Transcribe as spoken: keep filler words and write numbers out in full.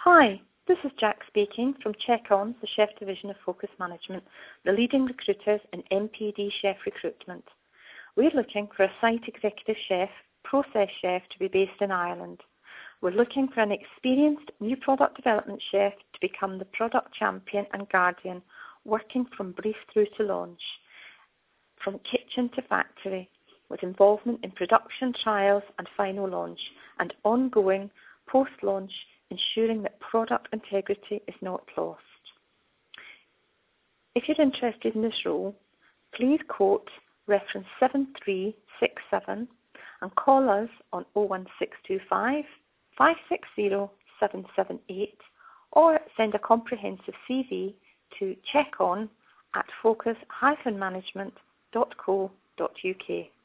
Hi, this is Jack speaking from Check On, the Chef Division of Focus Management, the leading recruiters in M P D chef recruitment. We're looking for a site executive chef, process chef to be based in Ireland. We're looking for an experienced new product development chef to become the product champion and guardian, working from brief through to launch, from kitchen to factory, with involvement in production trials and final launch, and ongoing post-launch, ensuring that product integrity is not lost. If you're interested in this role, please quote reference seven three six seven and call us on oh one six two five, five six zero, seven seven eight or send a comprehensive C V to checkon at focus dash management dot co dot uk.